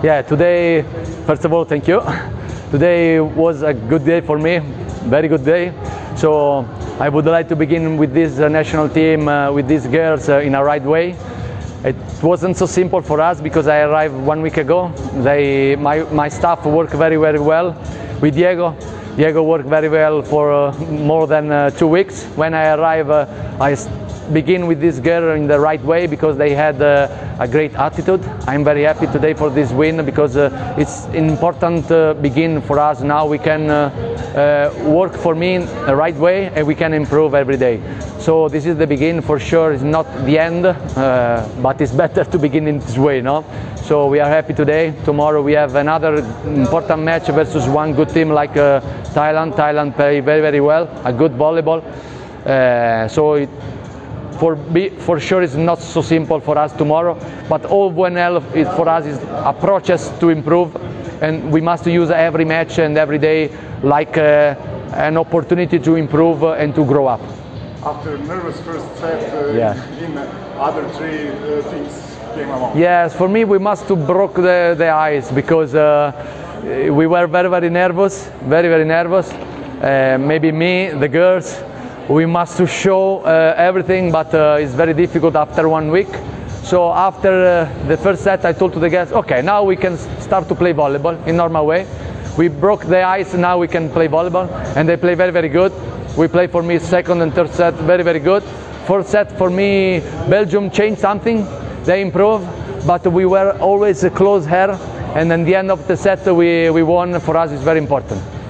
Yeah, today, first of all, thank you. Today was a good day for me, very good day. So I would like to begin with this national team, with these girls in a right way. It wasn't so simple for us because I arrived 1 week ago. My staff worked very well with Diego. Diego worked very well for more than 2 weeks. When I arrived, I begin with this girl in the right way because they had a great attitude. I'm very happy today for this win because it's an important begin for us. Now we can work for me in the right way and we can improve every day. So this is the begin for sure. It's not the end, but it's better to begin in this way, no? So we are happy today. Tomorrow we have another important match versus one good team like Thailand. Thailand play very well, a good volleyball. For sure it's not so simple for us tomorrow, but all WNL for us is a process to improve, and we must use every match and every day like an opportunity to improve and to grow up. After nervous first set, in other three things came along. Yes, for me we must to broke the ice because we were very nervous, very nervous. Maybe me, the girls. We must to show everything, but it's very difficult after 1 week. So after the first set, I told to the guys, okay, now we can start to play volleyball in normal way. We broke the ice, now we can play volleyball, and they play very good. We play for me second and third set very good. Fourth set for me, Belgium changed something, they improved, but we were always close here, and at the end of the set we won. For us, it's very important.